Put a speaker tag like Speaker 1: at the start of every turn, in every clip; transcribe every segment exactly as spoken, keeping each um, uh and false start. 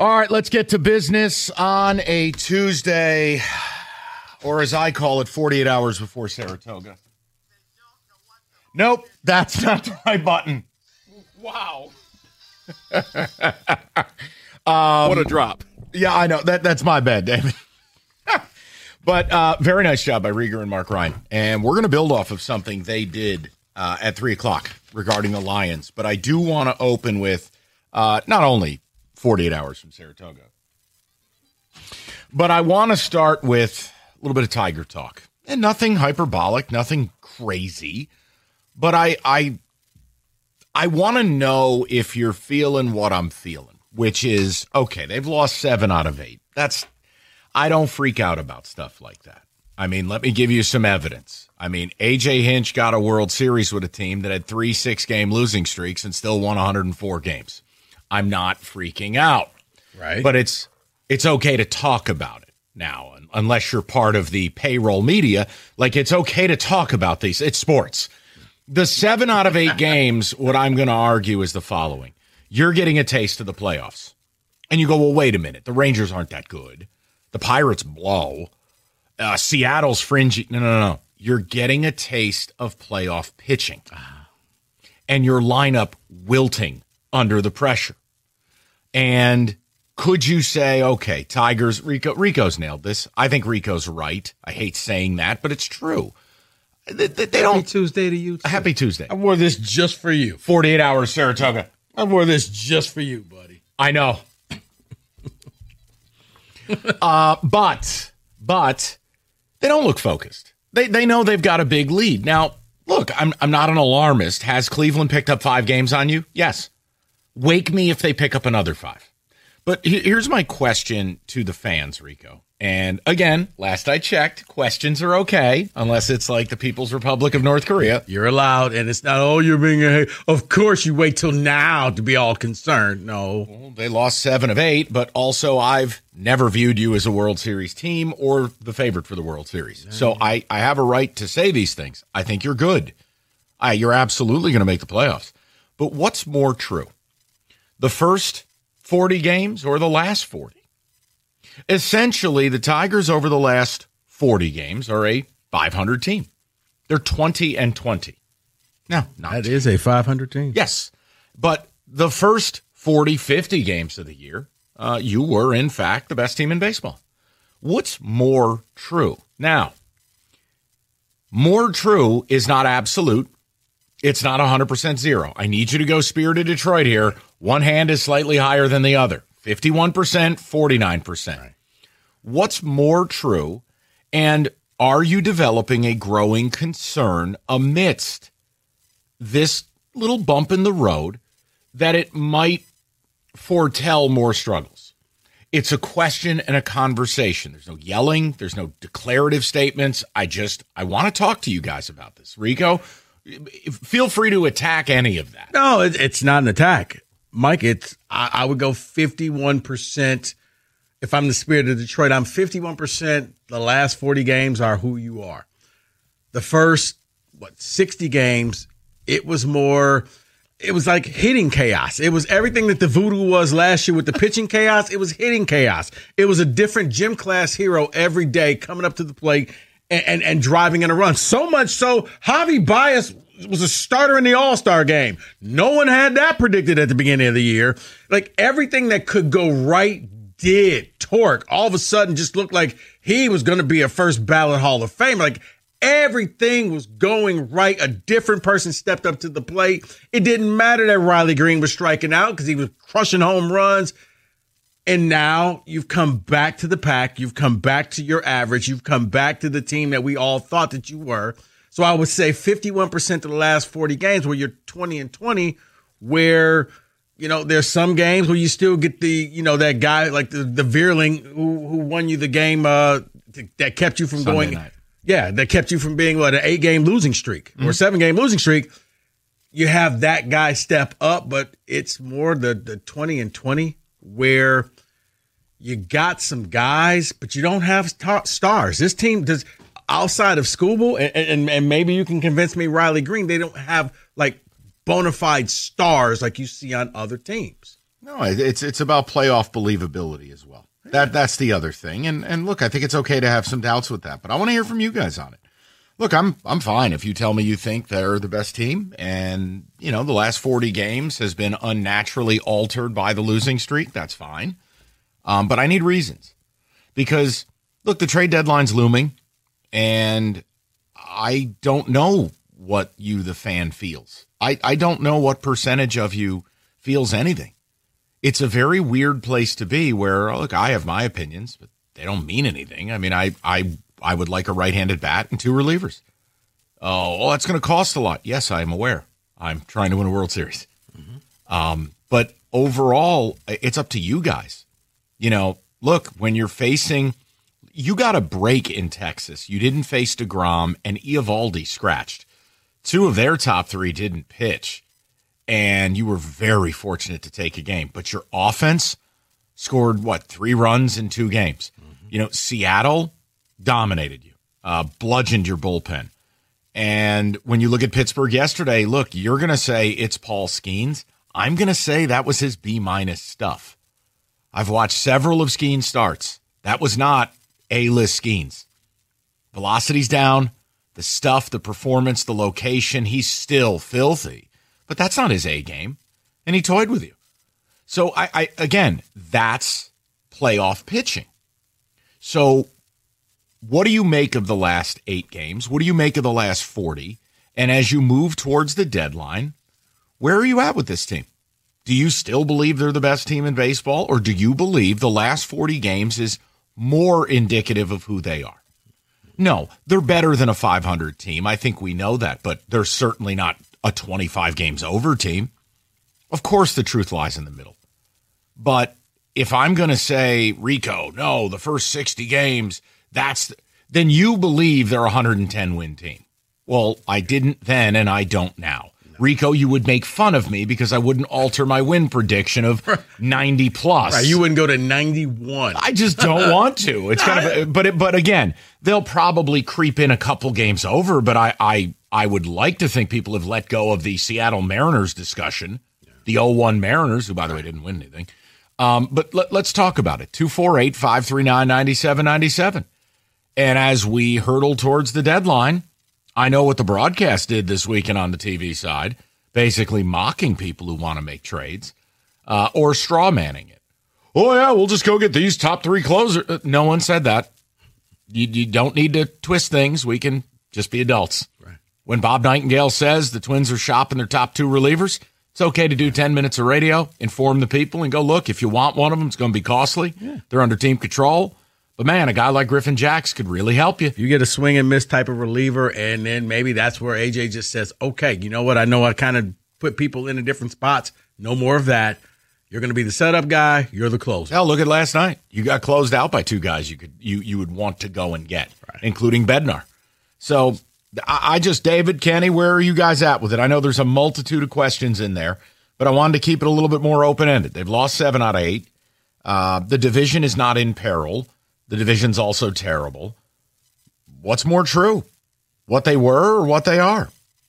Speaker 1: All right, let's get to business on a Tuesday, or as I call it, forty-eight hours before Saratoga. Nope, that's not the right button.
Speaker 2: Wow.
Speaker 1: um,
Speaker 2: what a drop.
Speaker 1: Yeah, I know. That That's my bad, David. But uh, very nice job by Rieger and Mark Ryan. And we're going to build off of something they did uh, at three o'clock regarding the Lions. But I do want to open with uh, not only forty-eight hours from Saratoga, but I want to start with a little bit of Tiger talk. And nothing hyperbolic, nothing crazy. But I I, I want to know if you're feeling what I'm feeling, which is, okay, they've lost seven out of eight. That's I don't freak out about stuff like that. I mean, let me give you some evidence. I mean, A J Hinch got a World Series with a team that had three six-game losing streaks and still won one hundred four games. I'm not freaking out.
Speaker 2: Right.
Speaker 1: But it's it's okay to talk about it now, unless you're part of the payroll media. Like, it's okay to talk about these. It's sports. The seven out of eight games, what I'm going to argue is the following. You're getting a taste of the playoffs. And you go, well, wait a minute. The Rangers aren't that good. The Pirates blow. Uh, Seattle's fringy. No, no, no. You're getting a taste of playoff pitching. And your lineup wilting under the pressure. And could you say, okay, Tigers, Rico, Rico's nailed this. I think Rico's right. I hate saying that, but it's true. They, they, they
Speaker 3: Happy
Speaker 1: don't,
Speaker 3: Tuesday to you, too.
Speaker 1: Happy Tuesday.
Speaker 3: I wore this just for you.
Speaker 1: forty-eight hours, Saratoga.
Speaker 3: I wore this just for you, buddy.
Speaker 1: I know. uh, but, but they don't look focused. They they know they've got a big lead. Now, look, I'm I'm not an alarmist. Has Cleveland picked up five games on you? Yes. Wake me if they pick up another five. But here's my question to the fans, Rico. And again, last I checked, questions are okay, unless it's like the People's Republic of North Korea.
Speaker 3: You're allowed, and it's not, oh, you're being a, of course you wait till now to be all concerned. No.
Speaker 1: Well, they lost seven of eight, but also I've never viewed you as a World Series team or the favorite for the World Series. So I, I have a right to say these things. I think you're good. I, you're absolutely going to make the playoffs. But what's more true? The first forty games or the last forty? Essentially, the Tigers over the last forty games are a five hundred team. They're twenty and twenty. No, not
Speaker 3: That is a five hundred team.
Speaker 1: Yes. But the first forty, fifty games of the year, uh, you were, in fact, the best team in baseball. What's more true? Now, more true is not absolute. It's not one hundred percent zero. I need you to go Spirit of Detroit here. One hand is slightly higher than the other. fifty-one percent, forty-nine percent. Right. What's more true, and are you developing a growing concern amidst this little bump in the road that it might foretell more struggles? It's a question and a conversation. There's no yelling. There's no declarative statements. I just, I want to talk to you guys about this. Rico, feel free to attack any of that.
Speaker 3: No, it, it's not an attack. Mike, it's I, I would go fifty-one percent. If I'm the Spirit of Detroit, I'm fifty-one percent. The last forty games are who you are. The first, what, sixty games, it was more, it was like hitting chaos. It was everything that the voodoo was last year with the pitching chaos. It was hitting chaos. It was a different gym class hero every day coming up to the plate and, and, and driving in a run. So much so, Javi Baez was a starter in the All-Star game. No one had that predicted at the beginning of the year. Like, everything that could go right did. Torque, all of a sudden, just looked like he was going to be a first ballot Hall of Famer. Like, everything was going right. A different person stepped up to the plate. It didn't matter that Riley Green was striking out because he was crushing home runs. And now you've come back to the pack. You've come back to your average. You've come back to the team that we all thought that you were. So I would say fifty-one percent of the last forty games where you're twenty and twenty, where, you know, there's some games where you still get the, you know, that guy like the, the Veerling who, who won you the game uh, that kept you from
Speaker 1: Sunday
Speaker 3: going.
Speaker 1: Night.
Speaker 3: Yeah, that kept you from being, what, an eight-game losing streak mm-hmm. or seven-game losing streak. You have that guy step up, but it's more the, the twenty and twenty where you got some guys, but you don't have star- stars. This team does – outside of Skubal, and, and, and maybe you can convince me Riley Green, they don't have, like, bona fide stars like you see on other teams.
Speaker 1: No, it's it's about playoff believability as well. That that's the other thing. And and look, I think it's okay to have some doubts with that, but I want to hear from you guys on it. Look, I'm I'm fine if you tell me you think they're the best team, and you know the last forty games has been unnaturally altered by the losing streak. That's fine, um, but I need reasons because look, the trade deadline's looming, and I don't know what you, the fan, feels. I I don't know what percentage of you feels anything. It's a very weird place to be where, look, I have my opinions, but they don't mean anything. I mean, I I, I would like a right-handed bat and two relievers. Oh, well, that's going to cost a lot. Yes, I'm aware. I'm trying to win a World Series. Mm-hmm. Um, but overall, it's up to you guys. You know, look, when you're facing – you got a break in Texas. You didn't face DeGrom, and Eovaldi scratched. Two of their top three didn't pitch. And you were very fortunate to take a game. But your offense scored, what, three runs in two games. Mm-hmm. You know, Seattle dominated you, uh, bludgeoned your bullpen. And when you look at Pittsburgh yesterday, look, you're going to say it's Paul Skeens. I'm going to say that was his B-minus stuff. I've watched several of Skeens' starts. That was not A-list Skeens. Velocity's down, the stuff, the performance, the location, he's still filthy. But that's not his A game, and he toyed with you. So, I, I again, that's playoff pitching. So, what do you make of the last eight games? What do you make of the last forty? And as you move towards the deadline, where are you at with this team? Do you still believe they're the best team in baseball, or do you believe the last forty games is more indicative of who they are? No, they're better than a five hundred team. I think we know that, but they're certainly not a twenty-five games over team. Of course, the truth lies in the middle. But if I'm going to say, Rico, no, the first sixty games, that's the, then you believe they're a one hundred ten win team. Well, I didn't then, and I don't now. No. Rico, you would make fun of me because I wouldn't alter my win prediction of ninety plus.
Speaker 3: Right, you wouldn't go to ninety-one.
Speaker 1: I just don't want to. It's kind of, a, but it, but again, they'll probably creep in a couple games over. But I, I, I would like to think people have let go of the Seattle Mariners discussion, yeah. the oh one Mariners, who by the way didn't win anything. Um, but let, let's talk about it. two four eight, five three nine, nine seven nine seven. And as we hurtle towards the deadline, I know what the broadcast did this weekend on the T V side, basically mocking people who want to make trades uh, or straw manning it. Oh, yeah, we'll just go get these top three closers. No one said that. You, you don't need to twist things. We can just be adults. Right. When Bob Nightingale says the Twins are shopping their top two relievers, it's okay to do ten minutes of radio, inform the people, and go, look, if you want one of them, it's going to be costly. Yeah. They're under team control. But, man, a guy like Griffin Jacks could really help you.
Speaker 3: You get a swing and miss type of reliever, and then maybe that's where A J just says, okay, you know what? I know I kind of put people into different spots. No more of that. You're going to be the setup guy. You're the closer.
Speaker 1: Hell, look at last night. You got closed out by two guys you could you you would want to go and get, right. including Bednar. So I, I just, David, Kenny, where are you guys at with it? I know there's a multitude of questions in there, but I wanted to keep it a little bit more open-ended. They've lost seven out of eight. Uh, the division is not in peril. The division's also terrible. What's more true? What they were or what they are?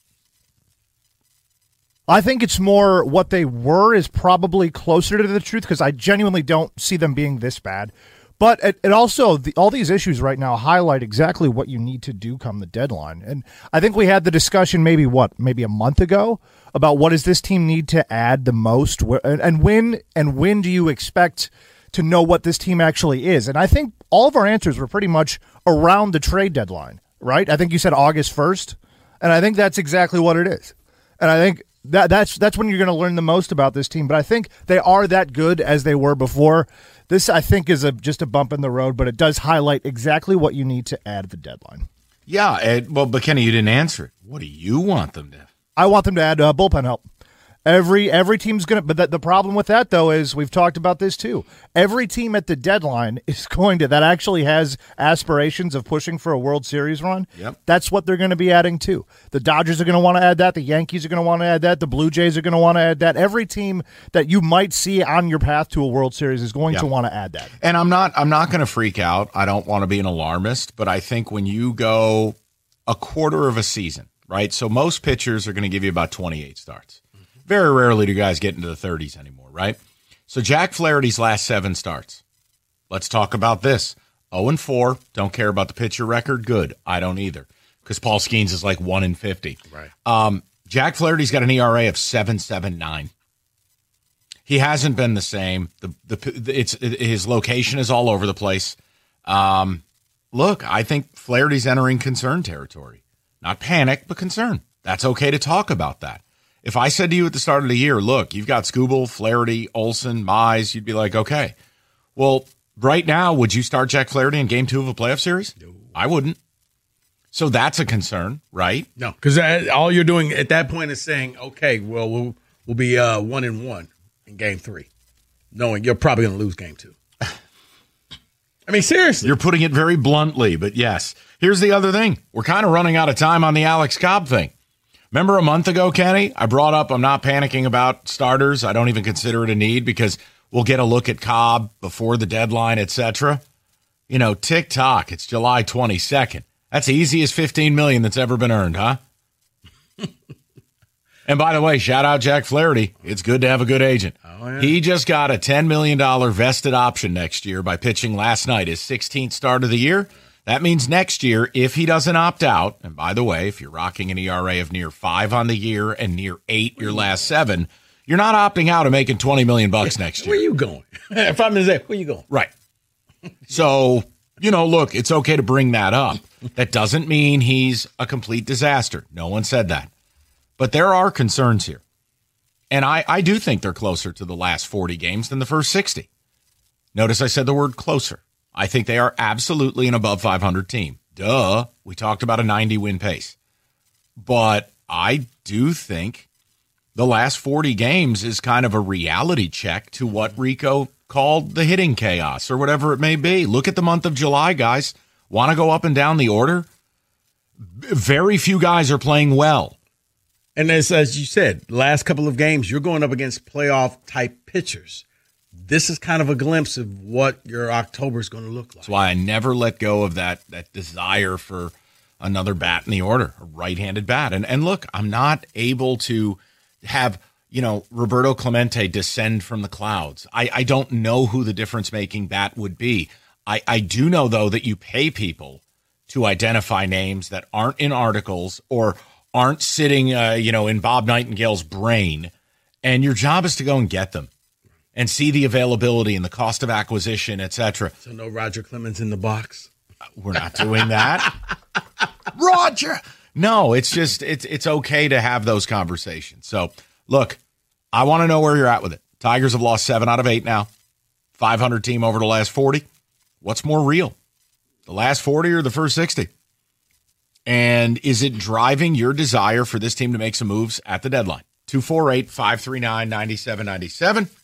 Speaker 2: I think it's more what they were is probably closer to the truth because I genuinely don't see them being this bad. But it, it also, the, all these issues right now highlight exactly what you need to do come the deadline. And I think we had the discussion maybe, what, maybe a month ago about what does this team need to add the most and, and when and when do you expect to know what this team actually is. And I think all of our answers were pretty much around the trade deadline, right? I think you said August first, and I think that's exactly what it is. And I think that that's that's when you're going to learn the most about this team. But I think they are that good as they were before. This, I think, is a just a bump in the road, but it does highlight exactly what you need to add at the deadline.
Speaker 1: Yeah, Ed, well, but Kenny, you didn't answer it. What do you want them to?
Speaker 2: I want them to add uh, bullpen help. Every every team's going to, but the, the problem with that, though, is we've talked about this, too. Every team at the deadline is going to, that actually has aspirations of pushing for a World Series run.
Speaker 1: Yep.
Speaker 2: That's what they're going to be adding, too. The Dodgers are going to want to add that. The Yankees are going to want to add that. The Blue Jays are going to want to add that. Every team that you might see on your path to a World Series is going yep. to want to add that.
Speaker 1: And I'm not, I'm not going to freak out. I don't want to be an alarmist, but I think when you go a quarter of a season, right? So most pitchers are going to give you about twenty-eight starts. Very rarely do guys get into the thirties anymore, right? So Jack Flaherty's last seven starts. Let's talk about this. oh and four. Don't care about the pitcher record. Good. I don't either. Because Paul Skeens is like one in fifty.
Speaker 3: Right.
Speaker 1: Um, Jack Flaherty's got an E R A of seven point seven nine. He hasn't been the same. The the it's it, his location is all over the place. Um, look, I think Flaherty's entering concern territory. Not panic, but concern. That's okay to talk about that. If I said to you at the start of the year, look, you've got Skubal, Flaherty, Olson, Mize, you'd be like, okay. Well, right now, would you start Jack Flaherty in game two of a playoff series? No. I wouldn't. So that's a concern, right?
Speaker 3: No, because all you're doing at that point is saying, okay, well, we'll, we'll be uh, one and one in game three, knowing you're probably going to lose game two. I mean, seriously.
Speaker 1: You're putting it very bluntly, but yes. Here's the other thing. We're kind of running out of time on the Alex Cobb thing. Remember a month ago, Kenny, I brought up I'm not panicking about starters. I don't even consider it a need because we'll get a look at Cobb before the deadline, et cetera. You know, tick-tock, it's July twenty-second. That's the easiest fifteen million dollars that's ever been earned, huh? And by the way, shout out Jack Flaherty. It's good to have a good agent.
Speaker 3: Oh, yeah.
Speaker 1: He just got a ten million dollars vested option next year by pitching last night, his sixteenth start of the year. That means next year, if he doesn't opt out, and by the way, if you're rocking an E R A of near five on the year and near eight your last seven, you're not opting out and making twenty million bucks next year.
Speaker 3: Where you going? If I'm in there, where you going?
Speaker 1: Right. So, you know, look, it's okay to bring that up. That doesn't mean he's a complete disaster. No one said that. But there are concerns here. And I, I do think they're closer to the last forty games than the first sixty. Notice I said the word closer. I think they are absolutely an above five hundred team. Duh. We talked about a ninety win pace. But I do think the last forty games is kind of a reality check to what Rico called the hitting chaos or whatever it may be. Look at the month of July, guys. Want to go up and down the order? Very few guys are playing well.
Speaker 3: And as, as you said, last couple of games, you're going up against playoff-type pitchers. This is kind of a glimpse of what your October is going to look like.
Speaker 1: That's why I never let go of that that desire for another bat in the order, a right-handed bat. And and look, I'm not able to have, you know, Roberto Clemente descend from the clouds. I, I don't know who the difference-making bat would be. I, I do know, though, that you pay people to identify names that aren't in articles or aren't sitting, uh, you know, in Bob Nightingale's brain, and your job is to go and get them and see the availability and the cost of acquisition, et cetera.
Speaker 3: So no Roger Clemens in the box?
Speaker 1: We're not doing that. Roger! No, it's just, it's it's okay to have those conversations. So, look, I want to know where you're at with it. Tigers have lost seven out of eight now. five hundred team over the last forty. What's more real? The last forty or the first sixty? And is it driving your desire for this team to make some moves at the deadline? two four eight, five three nine, nine seven nine seven.